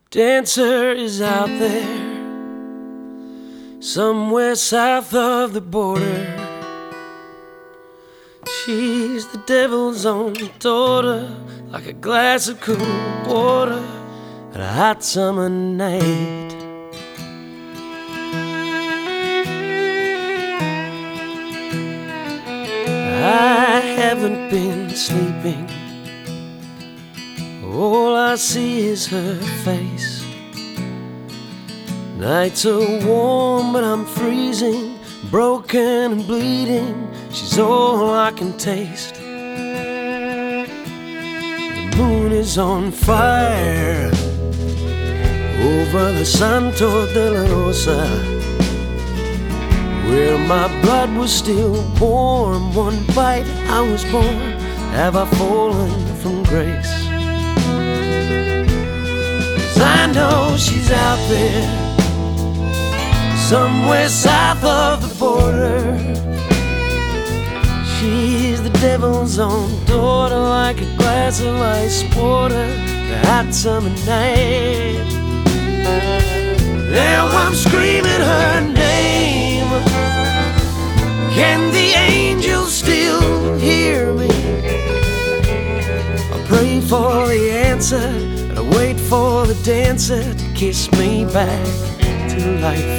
Dancer is out there, somewhere south of the border. She's the devil's own daughter, like a glass of cool water at a hot summer night. I haven't been sleeping, all I see is her face. Nights are warm but I'm freezing, broken and bleeding. She's all I can taste. The moon is on fire over the Santo de la Rosa, where my blood was still warm. One bite I was born, have I fallen from grace? 'Cause I know she's out there, somewhere south of the border. She's the devil's own daughter, like a glass of ice water, the hot summer night. Now I'm screaming her name. Can the angels still hear me? I pray for the answer, and I wait for the dancer to kiss me back to life.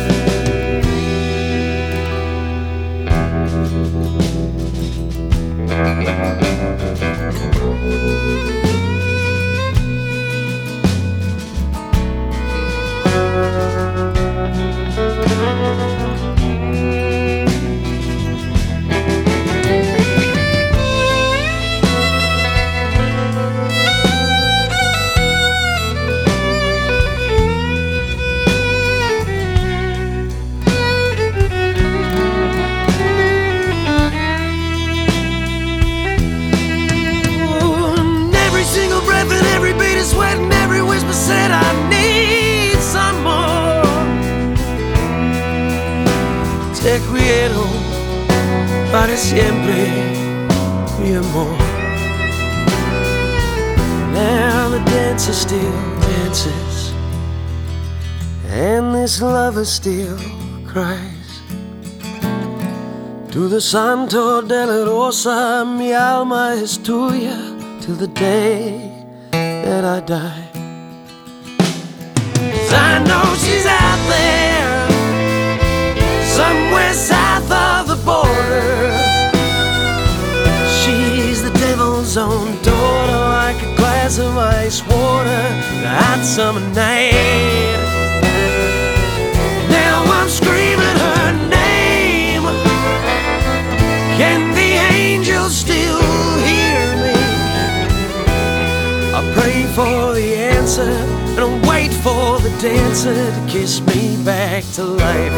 Sweat and every whisper said I need some more. Te quiero para siempre, mi amor. Now the dancer still dances, and this lover still cries. To the Santo de la Rosa, mi alma es tuya till the day that I die. 'Cause I know she's out there, somewhere south of the border. She's the devil's own daughter, like a glass of ice water, the hot summer night. Now I'm screaming her name. Can the angels still hear me? I pray for the answer, and I wait for the dancer to kiss me back to life.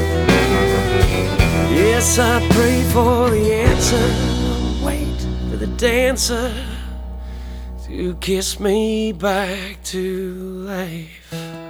Yes, I pray for the answer, wait for the dancer to kiss me back to life.